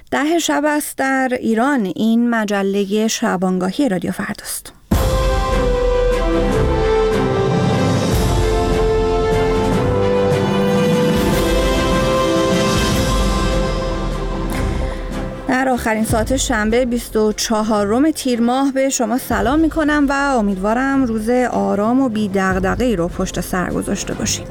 10 شب است در ایران. این مجله شبانگاهی رادیو فرداست. در آخرین ساعت شنبه 24 تیر ماه به شما سلام می کنم و امیدوارم روز آرام و بی دغدغه‌ای رو پشت سر گذاشته باشید.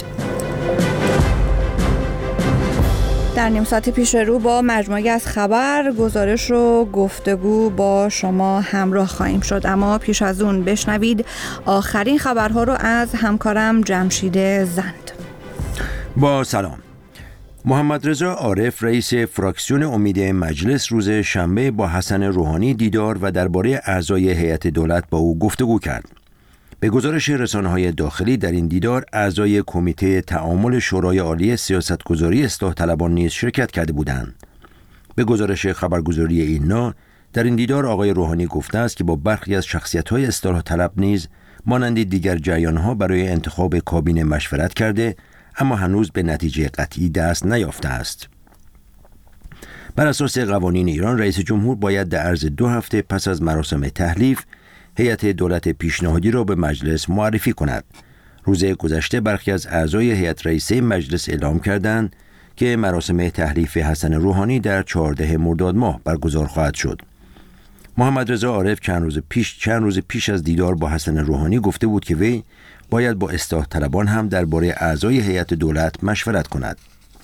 در نیم ساعت پیش رو با مجموعی از خبر، گزارش و گفتگو با شما همراه خواهیم شد، اما پیش از اون بشنوید آخرین خبرها رو از همکارم جمشید زند. با سلام. محمد رضا عارف رئیس فراکسیون امید مجلس روز شنبه با حسن روحانی دیدار و درباره اعضای هیئت دولت با او گفتگو کرد. به گزارش رسانه‌های داخلی در این دیدار اعضای کمیته تعامل شورای عالی سیاستگذاری اصلاح طلبان نیز شرکت کرده بودند. به گزارش خبرگزاری اینا در این دیدار آقای روحانی گفته است که با برخی از شخصیت‌های اصلاح طلب نیز مانند دیگر جریان‌ها برای انتخاب کابینه مشورت کرده، اما هنوز به نتیجه قطعی دست نیافته است. بر اساس قوانین ایران رئیس جمهور باید در عرض 2 هفته پس از مراسم تحلیف هیئت دولت پیشنهادی را به مجلس معرفی کند. روز گذشته برخی از اعضای هیئت رئیسه مجلس اعلام کردند که مراسم تحلیف حسن روحانی در 14 مرداد ماه برگزار خواهد شد. محمد رضا عارف چند روز پیش از دیدار با حسن روحانی گفته بود که وی باید با اصلاح طلبان هم درباره اعضای هیئت دولت مشورت کند.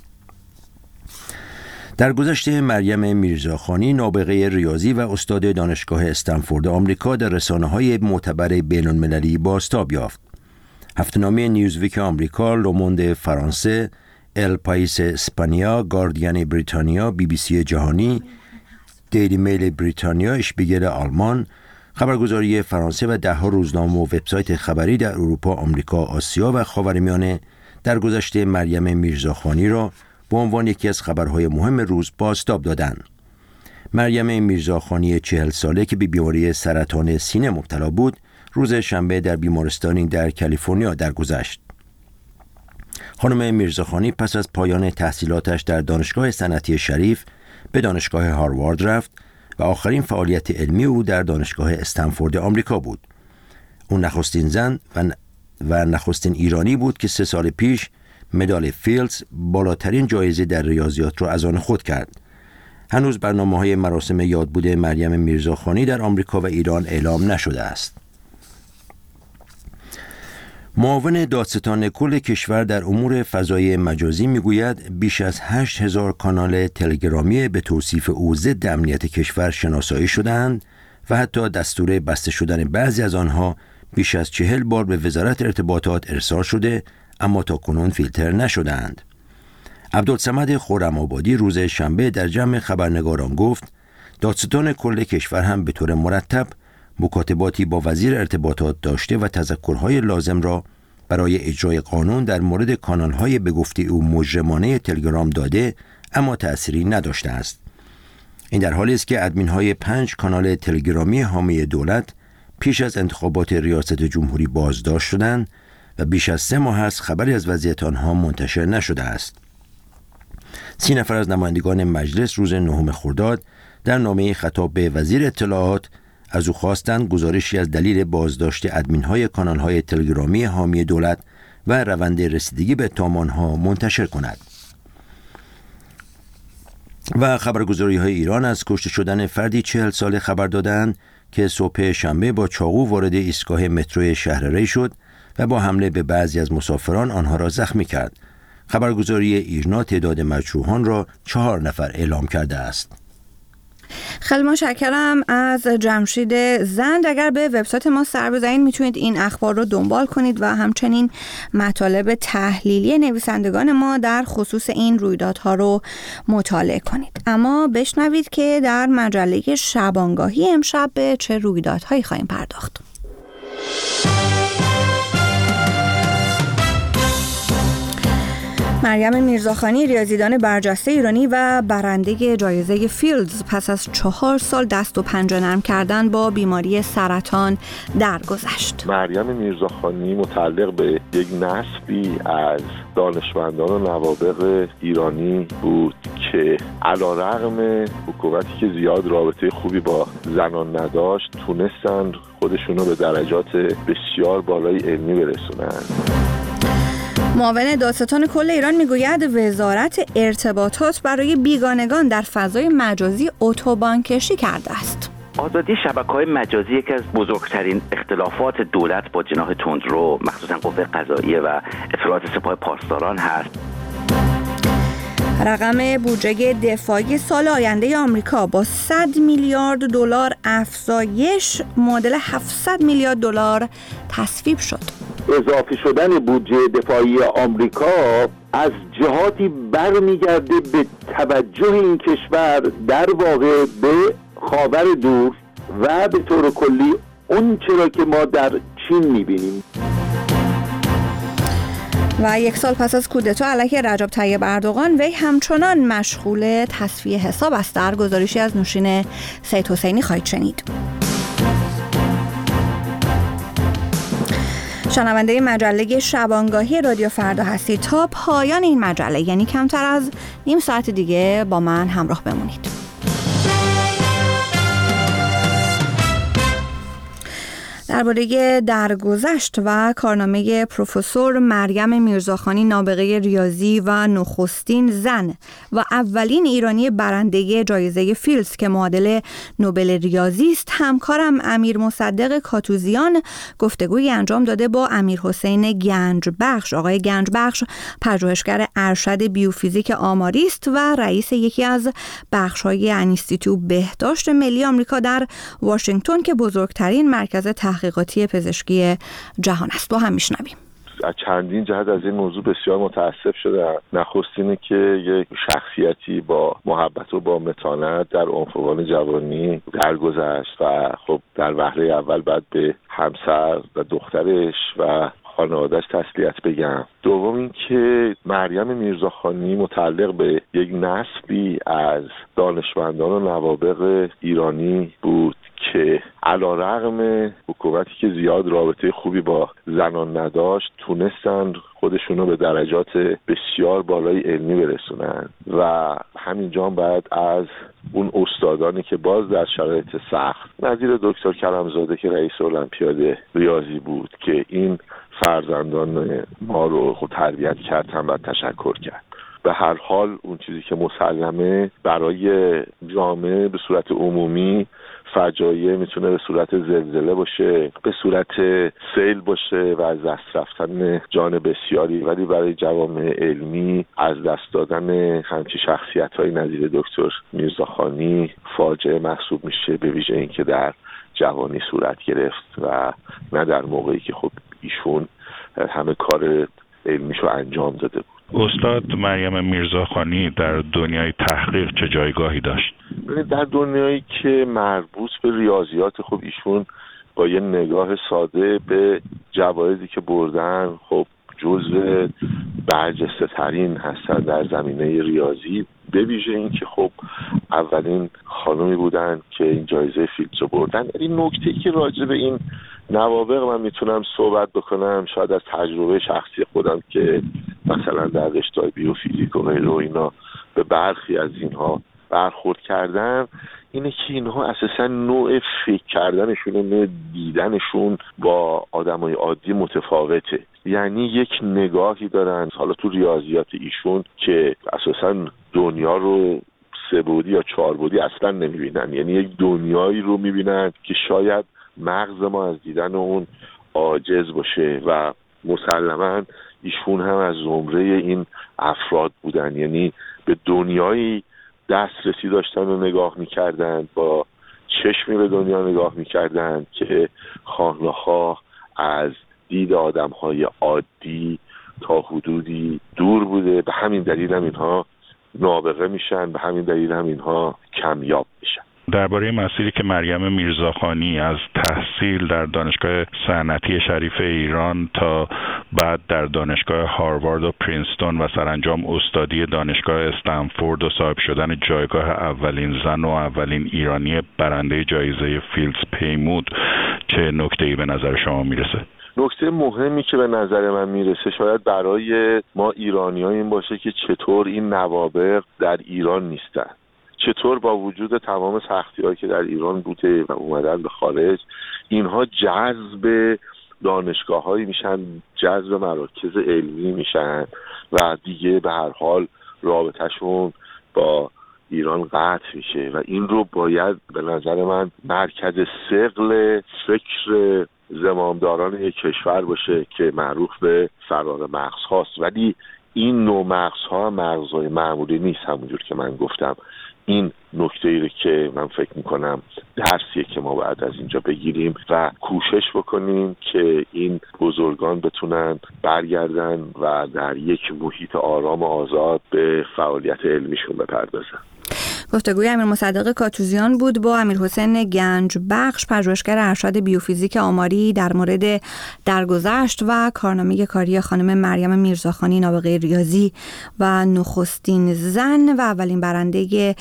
در گذشته مریم میرزاخانی نابغه ریاضی و استاد دانشگاه استنفورد آمریکا در رسانه‌های معتبر بین‌المللی بازتاب یافت. هفته‌نامه نیوزویک آمریکا، لوموند فرانسه، ال پایس اسپانیا، گاردین بریتانیا، بی بی سی جهانی، دیلی میل بریتانیا، اشپیگل آلمان، خبرگزاری فرانسه و ده‌ها روزنامه و وبسایت خبری در اروپا، آمریکا، آسیا و خاورمیانه در گذشته مریم میرزاخانی را به عنوان یکی از خبرهای مهم روز بازتاب دادند. مریم میرزاخانی 40 ساله که به بیماری سرطان سینه مبتلا بود، روز شنبه در بیمارستانی در کالیفرنیا درگذشت. خانم میرزاخانی پس از پایان تحصیلاتش در دانشگاه صنعتی شریف به دانشگاه هاروارد رفت و آخرین فعالیت علمی او در دانشگاه استنفورد آمریکا بود. او نخستین زن و نخستین ایرانی بود که 3 سال پیش مدال فیلدز، بالاترین جایزه در ریاضیات را از آن خود کرد. هنوز برنامه‌های مراسم یادبود مریم میرزاخانی در آمریکا و ایران اعلام نشده است. معاون دادستان کل کشور در امور فضای مجازی میگوید بیش از 8000 کانال تلگرامی به توصیف او ضد امنیت کشور شناسایی شدند و حتی دستور بسته شدن بعضی از آنها بیش از 40 بار به وزارت ارتباطات ارسال شده، اما تا کنون فیلتر نشدند. عبدالصمد خرم‌آبادی روز شنبه در جمع خبرنگاران گفت دادستان کل کشور هم به طور مرتب مکاتباتی با وزیر ارتباطات داشته و تذکرهای لازم را برای اجرای قانون در مورد کانال‌های به گفته او مجرمانه تلگرام داده، اما تأثیری نداشته است. این در حالی است که ادمین‌های 5 کانال تلگرامی حامی دولت پیش از انتخابات ریاست جمهوری بازداشت شدند و بیش از 3 ماه است خبری از وضعیت آنها منتشر نشده است. 30 نفر از نمایندگان مجلس روز 9 خرداد در نامه خطاب به وزیر اطلاعات از او خواستند گزارشی از دلیل بازداشت ادمین‌های کانال‌های تلگرامی حامی دولت و روند رسیدگی به اتهام آنها منتشر کند. و خبرگزاری‌های ایران از کشته شدن فردی 40 ساله خبر دادند که صبح شنبه با چاقو وارد ایستگاه مترو شهر ری شد و با حمله به بعضی از مسافران آنها را زخمی کرد. خبرگزاری ایرنا تعداد مجروحان را 4 نفر اعلام کرده است. خیلی متشکرم از جمشید زند. اگر به وبسایت ما سر بزنید میتونید این اخبار رو دنبال کنید و همچنین مطالب تحلیلی نویسندگان ما در خصوص این رویدادها رو مطالعه کنید. اما بشنوید که در مجله شبانگاهی امشب به چه رویدادهایی خواهیم پرداخت. مریم میرزاخانی، ریاضیدان برجسته ایرانی و برنده جایزه فیلدز، پس از 4 سال دست و پنجه نرم کردن با بیماری سرطان درگذشت. مریم میرزاخانی متعلق به یک نسلی از دانشمندان و نوابغ ایرانی بود که علیرغم حکومتی که زیاد رابطه خوبی با زنان نداشت، تونستن خودشونو به درجات بسیار بالای علمی برسونن. معاون دادستان کل ایران میگوید وزارت ارتباطات برای بیگانگان در فضای مجازی اتوبان کشی کرده است. آزادی شبکه‌های مجازی یکی از بزرگترین اختلافات دولت با جناح تندرو، مخصوصا قوه قضاییه و اطلاعات سپاه پاسداران هست. رقم بودجه دفاعی سال آینده آمریکا با 100 میلیارد دلار افزایش معادل 700 میلیارد دلار تصویب شد. اضافه شدن بودجه دفاعی آمریکا از جهاتی برمیگرده به توجه این کشور در واقع به خاور دور و به طور کلی اون چرا که ما در چین میبینیم. و 1 سال پس از کودتا علیه رجب طیب اردوغان، وی همچنان مشغول تصفیه حساب است. در گزارشی از نوشین سید حسینی خواهید شنید. شنونده مجله شبانگاهی رادیو فردا هستید. تا پایان این مجله، یعنی کمتر از نیم ساعت دیگه، با من همراه بمونید. درباره درگذشت و کارنامه پروفسور مریم میرزاخانی، نابغه ریاضی و نخستین زن و اولین ایرانی برنده جایزه فیلدز که معادل نوبل ریاضی است، همکارم امیر مصدق کاتوزیان گفتگویی انجام داده با امیر حسین گنجبخش. آقای گنجبخش پژوهشگر ارشد بیوفیزیک آماری است و رئیس یکی از بخش‌های انستیتو بهداشت ملی آمریکا در واشنگتن که بزرگترین مرکز تحقیقاتی پزشکی جهان است. با هم میشنویم. از چندین جهت از این موضوع بسیار متاسف شدم. نخست اینه که یک شخصیتی با محبت و با متانت در عنفوان جوانی درگذشت و خب در وهله اول بعد به همسر و دخترش و خانواده‌اش تسلیت بگم. دوم این که مریم میرزاخانی متعلق به یک نسلی از دانشمندان و نوابغ ایرانی بود که علیرغم حکومتی که زیاد رابطه خوبی با زنان نداشت، تونستن خودشونو به درجات بسیار بالای علمی برسونن و همینجا بعد از اون استادانی که باز در شرایط سخت، نظیر دکتر کرمزاده که رئیس المپیاد ریاضی بود که این فرزندان ما رو خود تربیت کرد، هم باید تشکر کرد. به هر حال اون چیزی که مسلمه برای جامعه به صورت عمومی فجایع میتونه به صورت زلزله باشه، به صورت سیل باشه و از دست رفتن جان بسیاری، ولی برای جوامع علمی از دست دادن همچین شخصیت‌های نظیر دکتر میرزاخانی فاجعه محسوب میشه، به ویژه این که در جوانی صورت گرفت و نه در موقعی که خب ایشون همه کار علمیشو انجام داده بود. استاد مریم میرزاخانی در دنیای تحقیق چه جایگاهی داشت؟ در دنیایی که مربوط به ریاضیات، خب ایشون با یه نگاه ساده به جوایزی که بردن خب جزو برجسته ترین هستن در زمینه ریاضی، به ویژه این که خب اولین خانمی بودن که این جایزه فیلدز رو بردن. این نکته‌ای که راجع به این نوابغ من میتونم صحبت بکنم، شاید از تجربه شخصی خودم که مثلا در رشته‌های بیوفیزیک و غیره و اینا به برخی از اینها برخورد کردم، اینه که اینها اساسا نوع فکر کردنشون و نوع دیدنشون با آدمای عادی متفاوته. یعنی یک نگاهی دارن، حالا تو ریاضیات ایشون، که اساسا دنیا رو 3 بعدی یا 4 بعدی اصلا نمیبینن. یعنی یک دنیایی رو میبینن که شاید مغز ما از دیدن اون عاجز باشه و مسلماً ایشون هم از زمره این افراد بودن. یعنی به دنیایی دسترسی داشتن و نگاه میکردن، با چشمی به دنیا نگاه میکردن که خواه نخواه از دید آدمهای عادی تا حدودی دور بوده. به همین دلیل هم اینها نابغه میشن، به همین دلیل هم اینها کمیاب میشن. درباره مسیری که مریم میرزاخانی از تحصیل در دانشگاه صنعتی شریف ایران تا بعد در دانشگاه هاروارد و پرینستون و سرانجام استادی دانشگاه استنفورد و صاحب شدن جایگاه اولین زن و اولین ایرانی برنده جایزه فیلدز پیمود چه نکته‌ای به نظر شما میرسه؟ نکته مهمی که به نظر من میرسه شاید برای ما ایرانی‌ها این باشه که چطور این نوابغ در ایران نیستن، چطور با وجود تمام سختی‌هایی که در ایران بوده و اومدن به خارج اینها جذب دانشگاه‌هایی میشن، جذب مراکز علمی میشن و دیگه به هر حال رابطه‌شون با ایران قطع میشه و این رو باید به نظر من مرکز ثقل فکر زمامداران یک کشور باشه که معروف به فرار مغز هاست. ولی این نوع مغز ها مغزهای معمولی نیست، همونجور که من گفتم. این نکته ای که من فکر میکنم درسیه که ما باید از اینجا بگیریم و کوشش بکنیم که این بزرگان بتونن برگردن و در یک محیط آرام و آزاد به فعالیت علمیشون بپردازن. گفتگوی امیر مصدق کاتوزیان بود با امیرحسین گنجبخش، پژوهشگر ارشد بیوفیزیک آماری، در مورد درگذشت و کارنامه کاری خانم مریم میرزاخانی نابغه ریاضی و نخستین زن و اولین برنده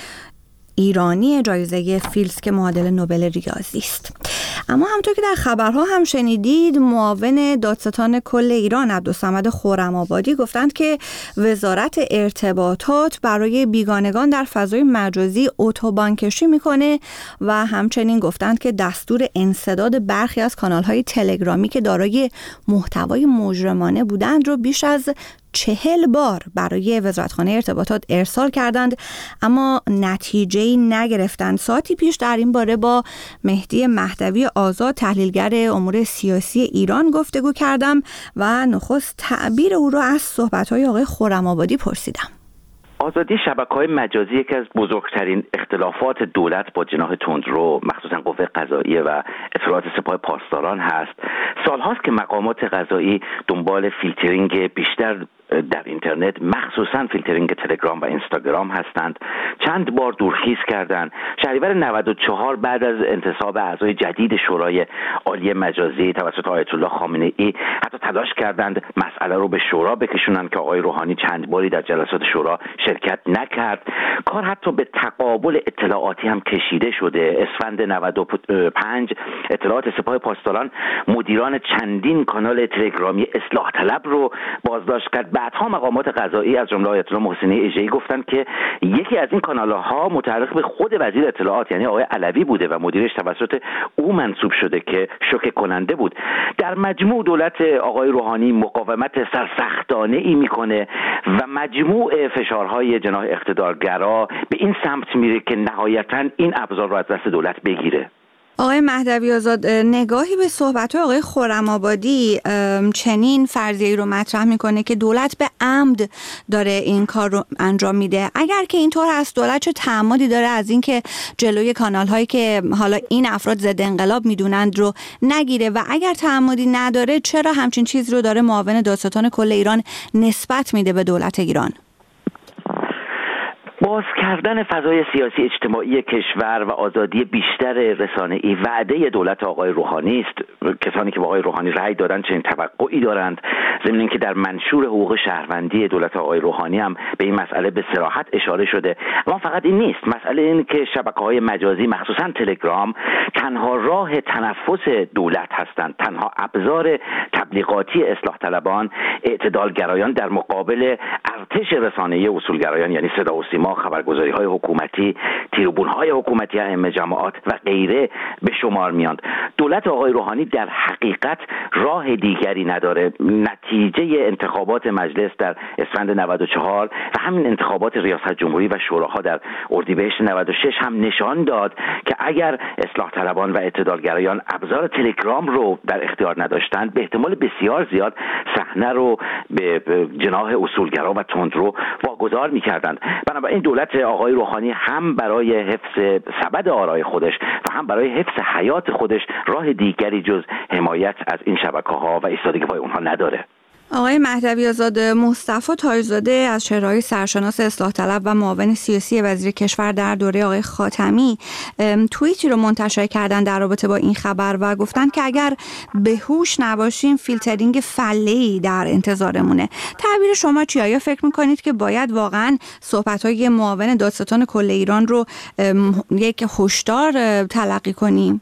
ایرانی جایزه فیلدز که معادل نوبل ریاضی است. اما همونطور که در خبرها هم شنیدید، معاون دادستان کل ایران عبدالصمد خرم‌آبادی گفتند که وزارت ارتباطات برای بیگانگان در فضای مجازی اتوبان کشی میکنه و همچنین گفتند که دستور انسداد برخی از کانال‌های تلگرامی که دارای محتوای مجرمانه بودند رو بیش از 40 بار برای وزارتخانه ارتباطات ارسال کردند اما نتیجه‌ای نگرفتند. ساعتی پیش در این باره با مهدی مهدوی آزاد، تحلیلگر امور سیاسی ایران، گفتگو کردم و نخست تعبیر او را از صحبت‌های آقای خرم‌آبادی پرسیدم. آزادی شبکه‌های مجازی یکی از بزرگترین اختلافات دولت با جناح تندرو، مخصوصا قوه قضاییه و اطلاعات سپاه پاسداران هست. سال‌هاست که مقامات قضایی دنبال فیلترینگ بیشتر در اینترنت، مخصوصا فیلترینگ تلگرام و اینستاگرام هستند. چند بار دورخیز کردند. شهریور 94 بعد از انتصاب اعضای جدید شورای عالی مجازی توسط آیت الله خامنه‌ای حتی تلاش کردند مسئله رو به شورا بکشونند که آقای روحانی چند باری در جلسات شورا شرکت نکرد. کار حتی به تقابل اطلاعاتی هم کشیده شده. اسفند 95 اطلاعات سپاه پاسداران مدیران چندین کانال تلگرامی اصلاح طلب رو بازداشت کرد. بعدها مقامات قضایی از جمله آیت الله محسنی اژه‌ای گفتند که یکی از این کانال‌ها متعلق به خود وزیر اطلاعات یعنی آقای علوی بوده و مدیرش توسط او منصوب شده که شوکه کننده بود. در مجموع دولت آقای روحانی مقاومت سرسختانه‌ای میکنه و مجموع فشارهای جناح اقتدارگرا به این سمت میره که نهایتاً این ابزار رو از دست دولت بگیره. آقای مهدوی آزاد، نگاهی به صحبت‌های آقای خرم‌آبادی چنین فرضیه‌ای رو مطرح میکنه که دولت به عمد داره این کار رو انجام میده. اگر که اینطور هست، دولت چه تعمدی داره از این که جلوی کانال‌هایی که حالا این افراد ضد انقلاب میدونند رو نگیره و اگر تعمدی نداره، چرا همچین چیز رو داره معاون دادستان کل ایران نسبت میده به دولت ایران؟ باز کردن فضای سیاسی اجتماعی کشور و آزادی بیشتر رسانه‌ای وعده دولت آقای روحانی است. کسانی که با آقای روحانی رأی دادن چنین توقعی دارند، ضمن اینکه در منشور حقوق شهروندی دولت آقای روحانی هم به این مسئله به صراحت اشاره شده. اما فقط این نیست، مسئله این که شبکه‌های مجازی مخصوصا تلگرام تنها راه تنفس دولت هستند، تنها ابزار تبلیغاتی اصلاح طلبان، اعتدالگرایان در مقابل ارتش رسانه‌ای اصولگرایان یعنی صدا و سیما، خبرگزاری‌های حکومتی، تریبون‌های حکومتی، ائمه جماعات و غیره به شمار میاند. دولت آقای روحانی در حقیقت راه دیگری نداره. نتیجه انتخابات مجلس در اسفند 94 و همین انتخابات ریاست جمهوری و شوراها در اردیبهشت 96 هم نشان داد که اگر اصلاح طلبان و اعتدالگرایان ابزار تلگرام رو در اختیار نداشتند، به احتمال بسیار زیاد صحنه رو به جناح اصولگرا و تندرو واگذار می‌کردند. بنابراین دولت آقای روحانی هم برای حفظ سبد آرای خودش و هم برای حفظ حیات خودش راه دیگری جز حمایت از این شبکه‌ها و ایستادگی پای اونها نداره. آقای مهدوی آزاد، مصطفی تاج‌زاده از چهره‌های سرشناس اصلاح طلب و معاون سیاسی وزیر کشور در دوره آقای خاتمی توییتی رو منتشر کردن در رابطه با این خبر و گفتن که اگر به هوش نباشیم فیلترینگ فله‌ای در انتظارمونه. تعبیر شما چیه؟ آیا فکر می‌کنید که باید واقعاً صحبت‌های معاون دادستان کل ایران رو یک هشدار تلقی کنیم؟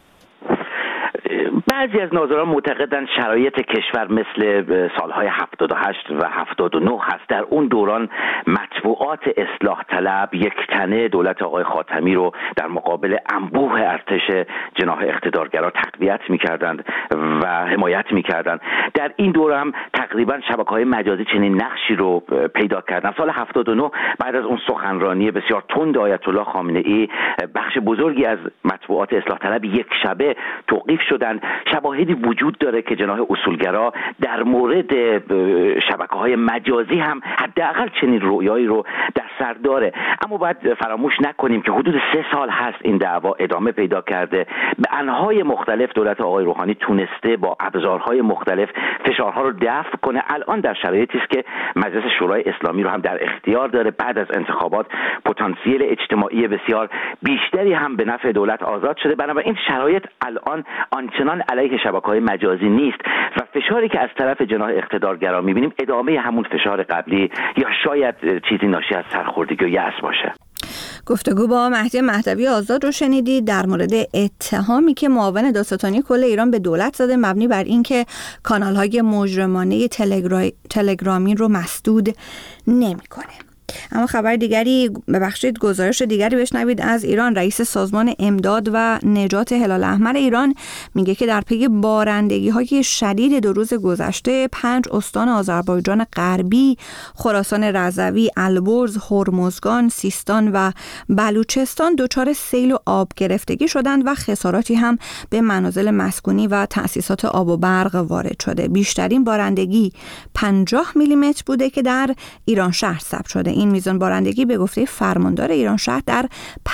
بعضی از ناظران معتقدند شرایط کشور مثل سالهای 78 و 79 هست. در اون دوران مطبوعات اصلاح طلب یک تنه دولت آقای خاتمی رو در مقابل انبوه ارتش جناح اقتدارگرا تقویت می‌کردند و حمایت می‌کردند. در این دوره هم تقریبا شبکه‌های مجازی چنین نقشی رو پیدا کردند. سال 79 بعد از اون سخنرانی بسیار تند آیت الله خامنه‌ای بخش بزرگی از مطبوعات اصلاح طلب یک شبه توقیف شدند. شواهدی وجود داره که جناح اصولگرا در مورد شبکه‌های مجازی هم حداقل چنین رویایی رو در سر داره. اما باید فراموش نکنیم که حدود 3 سال هست این دعوا ادامه پیدا کرده. به انواع مختلف دولت آقای روحانی تونسته با ابزارهای مختلف فشارها رو دفع کنه. الان در شرایطی است که مجلس شورای اسلامی رو هم در اختیار داره. بعد از انتخابات پتانسیل اجتماعی بسیار بیشتری هم به نفع دولت آزاد شده. بنابراین شرایط الان آنچنان علیه شبکه‌های مجازی نیست و فشاری که از طرف جناح اقتدارگرا می‌بینیم ادامه همون فشار قبلی یا شاید چیزی ناشی از سرخوردگی و یأس باشه. گفتگو با مهدی مهدوی آزاد رو شنیدید در مورد اتهامی که معاون دادستانی کل ایران به دولت زده مبنی بر اینکه کانال‌های مجرمانه تلگرامی رو مسدود نمی‌کنه. اما خبر دیگری، ببخشید گزارش دیگری بشنوید از ایران. رئیس سازمان امداد و نجات هلال احمر ایران میگه که در پی بارندگی‌های شدید 2 روز گذشته 5 استان آذربایجان غربی، خراسان رضوی، البرز، هرمزگان، سیستان و بلوچستان دچار سیل و آب گرفتگی شدند و خساراتی هم به منازل مسکونی و تأسیسات آب و برق وارد شده. بیشترین بارندگی 50 میلیمتر بوده که در ایران شهر ثبت شده. این میزان بارندگی به گفته فرماندار ایران شهر در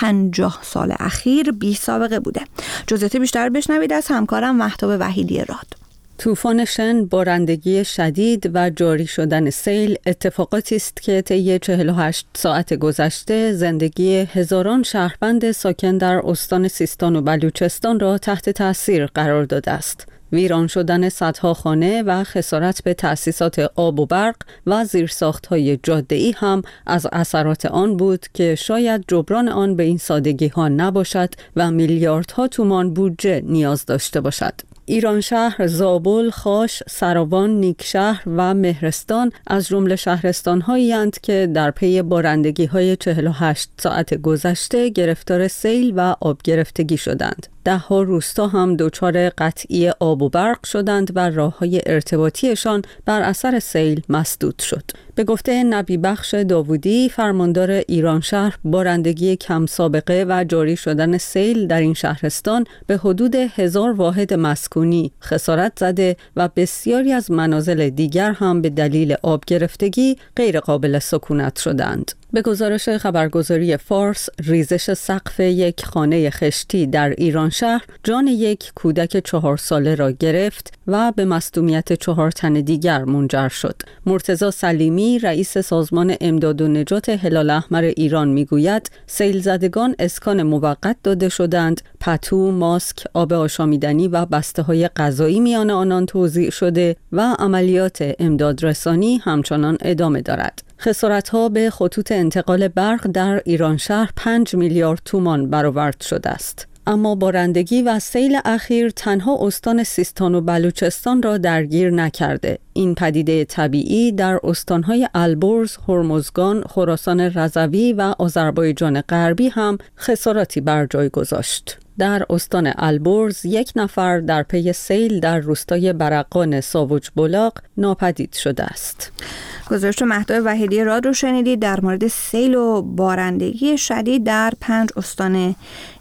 50 سال اخیر بی سابقه بوده. جزئیات بیشتر بشنوید از همکارم مهتاب وحیدی راد. طوفان شن، بارندگی شدید و جاری شدن سیل اتفاقاتی است که طی 48 ساعت گذشته زندگی هزاران شهروند ساکن در استان سیستان و بلوچستان را تحت تاثیر قرار داده است. ویران شدن صدها خانه و خسارت به تأسیسات آب و برق و زیرساخت‌های جاده‌ای هم از اثرات آن بود که شاید جبران آن به این سادگی‌ها نباشد و میلیاردها تومان بودجه نیاز داشته باشد. ایران شهر، زابل، خاش، سراوان، نیکشهر و مهرستان از جمله شهرستان‌هایی اند که در پی بارندگی‌های 48 ساعت گذشته گرفتار سیل و آب گرفتگی شدند. 10 روستا هم دچار قطعی آب و برق شدند و راه‌های ارتباطیشان بر اثر سیل مسدود شد. به گفته نبی بخش داوودی، فرماندار ایران شهر، بارندگی کم سابقه و جاری شدن سیل در این شهرستان به حدود 1000 واحد مسکونی خسارت زده و بسیاری از منازل دیگر هم به دلیل آب گرفتگی غیر قابل سکونت شدند. به گزارش خبرگزاری فارس، ریزش سقف یک خانه خشتی در ایران شهر جان یک کودک 4 ساله را گرفت و به مصدومیت 4 تن دیگر منجر شد. مرتضی سلیمی، رئیس سازمان امداد و نجات هلال احمر ایران میگوید سیل زدگان اسکان موقت داده شدند، پتو، ماسک، آب آشامیدنی و بسته‌های غذایی میان آنان توزیع شده و عملیات امدادرسانی همچنان ادامه دارد. خسارت‌ها به خطوط انتقال برق در ایران شهر 5 میلیارد تومان برآورد شده است. اما بارندگی و سیل اخیر تنها استان سیستان و بلوچستان را درگیر نکرده. این پدیده طبیعی در استانهای البرز، هرمزگان، خراسان رضوی و آذربایجان غربی هم خساراتی بر جای گذاشت. در استان البرز 1 نفر در پی سیل در روستای برقان ساوج بلاغ ناپدید شده است. گزارش مهداب وحیدی راد رو شنیدید در مورد سیل و بارندگی شدید در 5 استان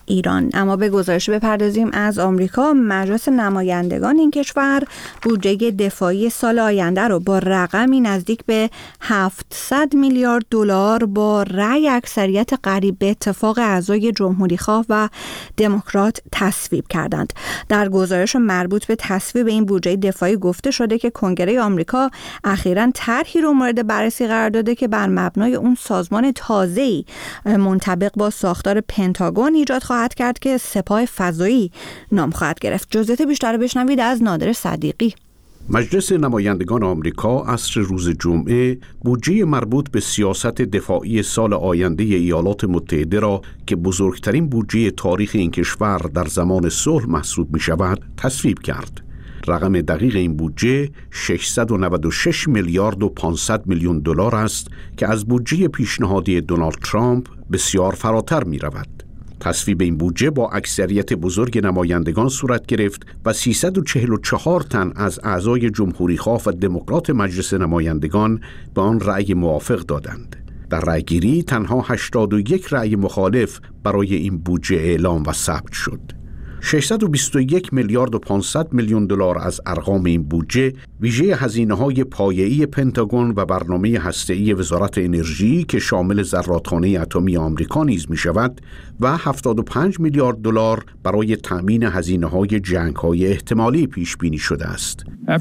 ایران. اما به گزارش بپردازیم از آمریکا. مجلس نمایندگان این کشور بودجه دفاعی سال آینده رو با رقمی نزدیک به 700 میلیارد دلار با رأی اکثریت قریب به اتفاق اعضای جمهوریخواه و دموکرات تصویب کردند. در گزارش مربوط به تصویب این بودجه دفاعی گفته شده که کنگره آمریکا اخیراً طرحی رو مورد بررسی قرار داده که بر مبنای اون سازمان تازه‌ای منطبق با ساختار پنتاگون ایجاد خواهد کرد که سپاه فضایی نام خواهد گرفت. جزئیات بیشتر بشنوید از نادر صدیقی. مجلس نمایندگان آمریکا عصر روز جمعه بودجه مربوط به سیاست دفاعی سال آینده ایالات متحده را که بزرگترین بودجه تاریخ این کشور در زمان صلح محسوب می شود تصویب کرد. رقم دقیق این بودجه 696 میلیارد و 500 میلیون دلار است که از بودجه پیشنهادی دونالد ترامپ بسیار فراتر می رود. تصویب این بودجه با اکثریت بزرگ نمایندگان صورت گرفت و 344 تن از اعضای جمهوریخواه و دموکرات مجلس نمایندگان به آن رأی موافق دادند. در رأیگیری تنها 81 رأی مخالف برای این بودجه اعلام و ثبت شد. 621 میلیارد و 500 میلیون دلار از ارقام این بودجه ویژه هزینه‌های پایه‌ای پنتاگون و برنامه هسته‌ای وزارت انرژی که شامل زرادخانه اتمی آمریکا نیز می‌شود و 75 میلیارد دلار برای تأمین هزینه‌های جنگ‌های احتمالی پیش بینی شده است.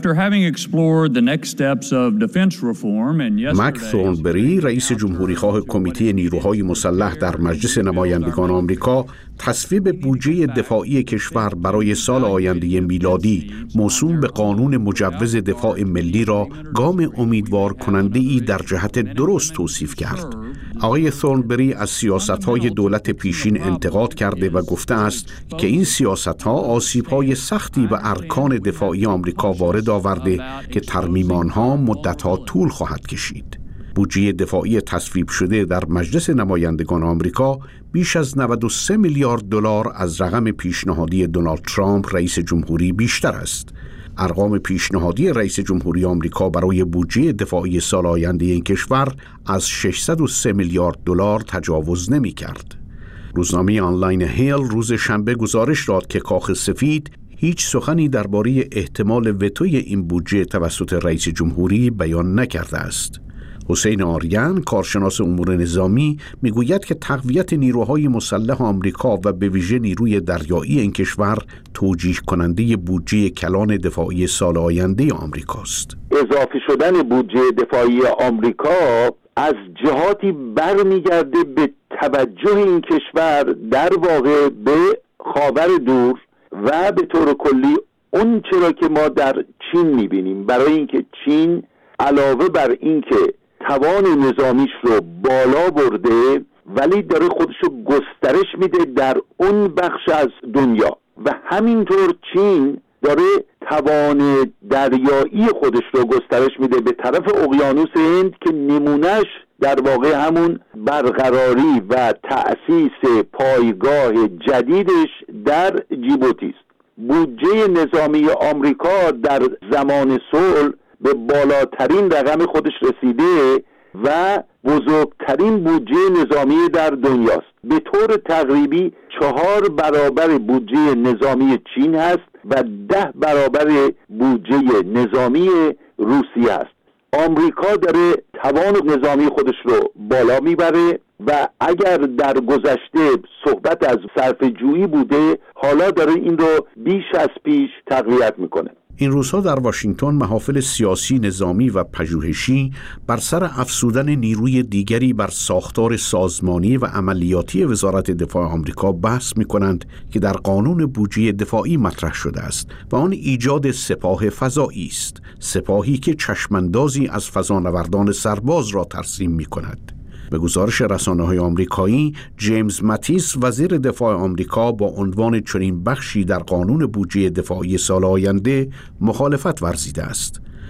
مک ثورنبری رئیس جمهوریخواه کمیته نیروهای مسلح در مجلس نمایندگان آمریکا تصویب بودجه دفاعی کشور برای سال آینده میلادی موسوم به قانون مجوز دفاع ملی را گام امیدوار کننده ای در جهت درست توصیف کرد. آقای ثورنبری از سیاست‌های دولت پیشین انتقاد کرده و گفته است که این سیاست‌ها آسیب‌های سختی به ارکان دفاعی آمریکا وارد آورده که ترمیم آنها مدت‌ها طول خواهد کشید. بودجه دفاعی تصویب شده در مجلس نمایندگان آمریکا بیش از 93 میلیارد دلار از رقم پیشنهادی دونالد ترامپ رئیس جمهوری بیشتر است. ارقام پیشنهادی رئیس جمهوری آمریکا برای بودجه دفاعی سال آینده این کشور از 603 میلیارد دلار تجاوز نمی‌کرد. روزنامه آنلاین هیل روز شنبه گزارش داد که کاخ سفید هیچ سخنی درباره احتمال وتوی این بودجه توسط رئیس جمهوری بیان نکرده است. حسین آریان کارشناس امور نظامی میگوید که تقویت نیروهای مسلح آمریکا و به ویژه نیروی دریایی این کشور توجیه کننده بودجه کلان دفاعی سال آینده آمریکاست. اضافه شدن بودجه دفاعی آمریکا از جهاتی برمیگرده به توجه این کشور در واقع به خاور دور و به طور کلی اون چرا که ما در چین میبینیم، برای اینکه چین علاوه بر اینکه توان نظامیش رو بالا برده ولی داره خودشو گسترش میده در اون بخش از دنیا و همینطور چین داره توان دریایی خودش رو گسترش میده به طرف اقیانوس هند که نمونهش در واقع همون برقراری و تأسیس پایگاه جدیدش در جیبوتی است. بودجه نظامی آمریکا در زمان صلح به بالاترین رقم خودش رسیده و بزرگترین بودجه نظامی در دنیاست. به طور تقریبی 4 برابر بودجه نظامی چین هست و 10 برابر بودجه نظامی روسیه است. آمریکا داره توان نظامی خودش رو بالا میبره و اگر در گذشته صحبت از صرفه‌جویی بوده، حالا داره این رو بیش از پیش تقویت میکنه. این روزها در واشنگتن محافل سیاسی، نظامی و پژوهشی بر سر افزودن نیروی دیگری بر ساختار سازمانی و عملیاتی وزارت دفاع آمریکا بحث می‌کنند که در قانون بودجه دفاعی مطرح شده است و آن ایجاد سپاه فضایی است، سپاهی که چشماندازی از فضانوردان سرباز را ترسیم می‌کند. به گزارش رسانه‌های آمریکایی، جیمز ماتیس وزیر دفاع آمریکا با عنوان چنین بخشی در قانون بودجه دفاعی سال آینده مخالفت ورزیده است.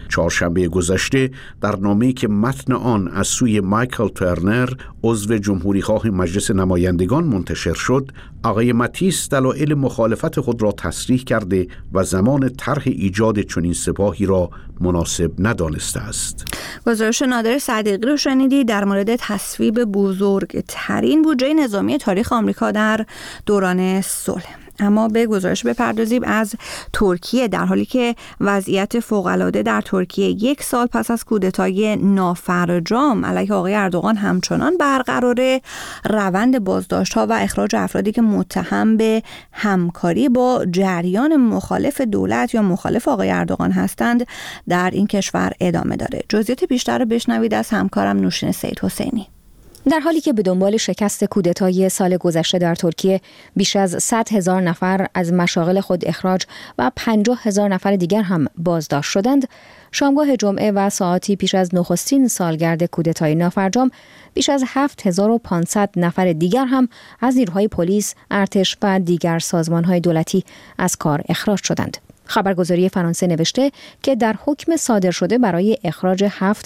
چهارشنبه گذشته در نامه‌ای که متن آن از سوی مایکل ترنر عضو جمهوریخواه مجلس نمایندگان منتشر شد، آقای ماتیس دلایل مخالفت خود را تصریح کرده و زمان طرح ایجاد چنین سپاهی را مناسب ندانسته است. گزارش نادر صدیقی رو شنیدید در مورد تصویب بزرگترین بودجه نظامی تاریخ آمریکا در دوران صلح. اما به گزارش بپردازیم از ترکیه. در حالی که وضعیت فوق‌العاده در ترکیه 1 سال پس از کودتای نافرجام علیه آقای اردوغان همچنان برقراره، روند بازداشت‌ها و اخراج افرادی که متهم به همکاری با جریان مخالف دولت یا مخالف آقای اردوغان هستند در این کشور ادامه داره. جزئیات بیشتر رو بشنوید از همکارم نوشین سید حسینی. در حالی که به دنبال شکست کودتای سال گذشته در ترکیه بیش از 100,000 نفر از مشاغل خود اخراج و 50,000 نفر دیگر هم بازداشت شدند، شامگاه جمعه و ساعاتی پیش از نخستین سالگرد کودتای نافرجام بیش از 7,500 نفر دیگر هم از نیروهای پلیس، ارتش و دیگر سازمان‌های دولتی از کار اخراج شدند. خبرگزاری فرانسه نوشته که در حکم صادر شده برای اخراج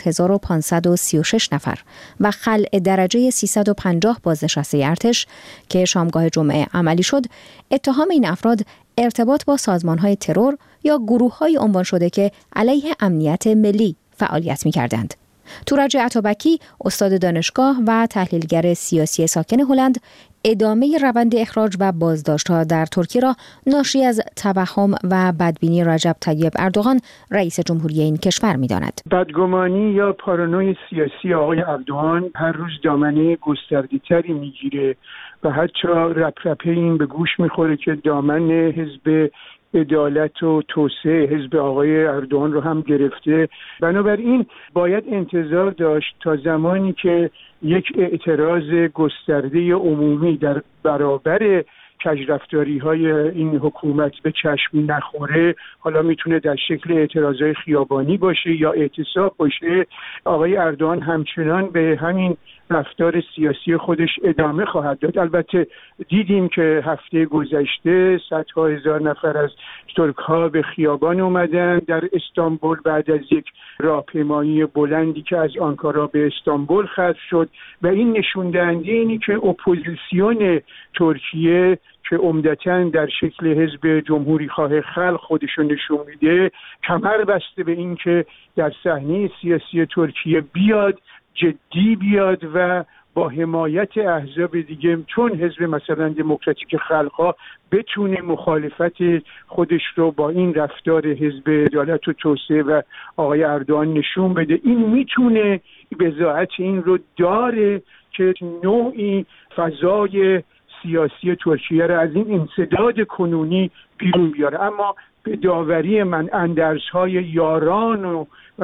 7,536 نفر و خلع درجه 350 بازنشسته ارتش که شامگاه جمعه عملی شد، اتهام این افراد ارتباط با سازمان‌های ترور یا گروه‌های عنوان شده که علیه امنیت ملی فعالیت می‌کردند. تورج عطابکی، استاد دانشگاه و تحلیلگر سیاسی ساکن هلند، ادامه روند اخراج و بازداشت‌ها در ترکیه را ناشی از توهم و بدبینی رجب طیب اردوغان رئیس جمهوری این کشور می‌داند. بدگمانی یا پارانوی سیاسی آقای اردوغان هر روز دامنه گسترده‌تری می‌گیره و حتی رپرپه این به گوش می‌خوره که دامن حزب عدالت و توسعه حزب آقای اردوغان رو هم گرفته. بنابراین باید انتظار داشت تا زمانی که یک اعتراض گسترده عمومی در برابر کجرفتاری‌های این حکومت به چشم نخوره، حالا میتونه در شکل اعتراضهای خیابانی باشه یا اعتصاب باشه، آقای اردوغان همچنان به همین رفتار سیاسی خودش ادامه خواهد داد. البته دیدیم که هفته گذشته صدها هزار نفر از ترک‌ها به خیابان اومدن در استانبول بعد از یک راهپیمایی بلندی که از آنکارا به استانبول ختم شد و این نشون دهنده اینی که اپوزیسیون ترکیه که عمدتاً در شکل حزب جمهوری خواه خلق خودشو نشون میده، کمر بسته به این که در صحنه سیاسی ترکیه بیاد، جدی بیاد و با حمایت احزاب دیگه چون حزب مثلا دموکراتیک خلق‌ها بتونه مخالفت خودش رو با این رفتار حزب عدالت و توسعه و آقای اردوغان نشون بده. این میتونه بضاعت این رو داره که نوعی فضای سیاسی ترکیه را از این انسداد کنونی بیرون بیاره. اما به داوری من اندرزهای یاران و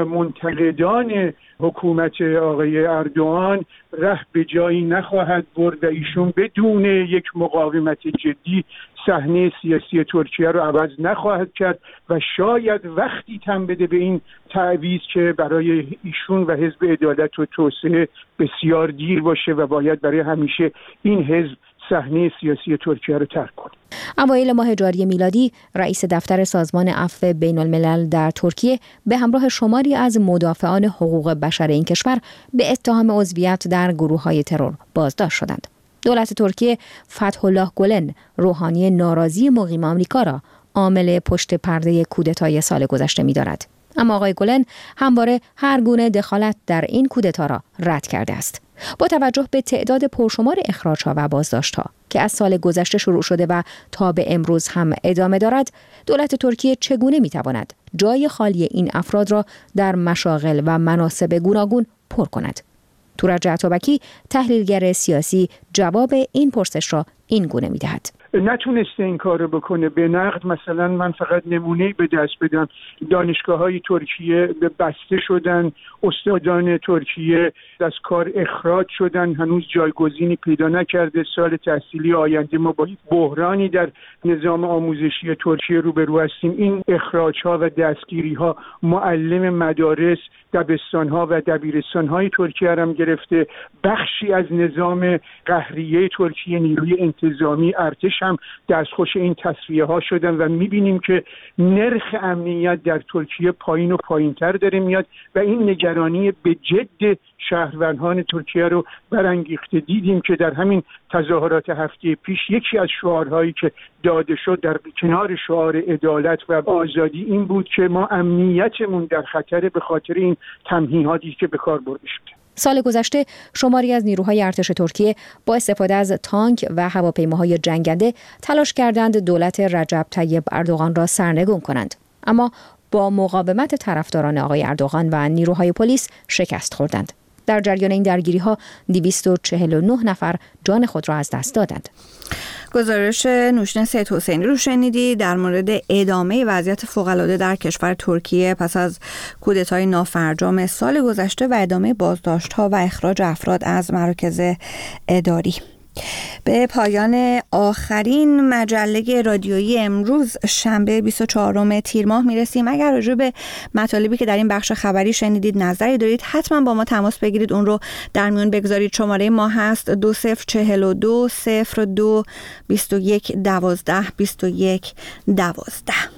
منتقدان حکومت آقای اردوغان ره به جایی نخواهد برد و ایشون بدون یک مقاومت جدی صحنه سیاسی ترکیه رو عوض نخواهد کرد و شاید وقتی تن بده به این تعویض که برای ایشون و حزب عدالت و توسعه بسیار دیر باشه و باید برای همیشه این حزب صحنه سیاسی ترکیه رو ترک کنه. اوایل ماه جاری میلادی رئیس دفتر سازمان عفو بین الملل در ترکیه به همراه شماری از مدافعان حقوق بشر این کشور به اتهام عضویت در گروه‌های ترور بازداشت شدند. دولت ترکیه فتح الله گلن، روحانی ناراضی مقیم آمریکا را عامل پشت پرده کودتای سال گذشته می‌دارد. اما آقای گلن همواره هر گونه دخالت در این کودتا را رد کرده است. با توجه به تعداد پرشمار اخراج‌ها و بازداشت‌ها که از سال گذشته شروع شده و تا به امروز هم ادامه دارد، دولت ترکیه چگونه می‌تواند جای خالی این افراد را در مشاغل و مناصب گوناگون پر کند؟ تورج عطابکی، تحلیلگر سیاسی، جواب این پرسش را این گونه می‌دهد. نتونسته این کار رو بکنه. به نقد مثلا من فقط نمونه‌ای به دست بدم، دانشگاه‌های ترکیه بسته شدن، استادان ترکیه از کار اخراج شدن، هنوز جایگزینی پیدا نکرده. سال تحصیلی آینده ما با بحرانی در نظام آموزشی ترکیه روبرو هستیم. این اخراج‌ها و دستگیری‌ها معلم مدارس، دبستان‌ها و دبیرستان‌های ترکیه هم گرفته، بخشی از نظام بحریه ترکیه، نیروی انتظامی، ارتش هم دستخوش این تصفیه ها شدن و میبینیم که نرخ امنیت در ترکیه پایین و پایینتر داره میاد و این نگرانی به جد شهروندان ترکیه رو برانگیخته. دیدیم که در همین تظاهرات هفته پیش یکی از شعارهایی که داده شد در کنار شعار عدالت و آزادی این بود که ما امنیتمون در خطر به خاطر این تمهیداتی که به کار برده شده. سال گذشته شماری از نیروهای ارتش ترکیه با استفاده از تانک و هواپیماهای جنگنده تلاش کردند دولت رجب طیب اردوغان را سرنگون کنند، اما با مقاومت طرفداران آقای اردوغان و نیروهای پلیس شکست خوردند. در جریان این درگیری‌ها 249 نفر جان خود را از دست دادند. گزارش نوشین سید حسینی رو شنیدی در مورد ادامه وضعیت فوق‌العاده در کشور ترکیه پس از کودتای نافرجام سال گذشته و ادامه بازداشت‌ها و اخراج افراد از مراکز اداری. به پایان آخرین مجله رادیویی امروز شنبه 24 تیر ماه میرسیم. اگر راجع به مطالبی که در این بخش خبری شنیدید نظری دارید حتما با ما تماس بگیرید، اون رو در میون بگذارید. شماره ما هست 2042 02 21 12 21 12.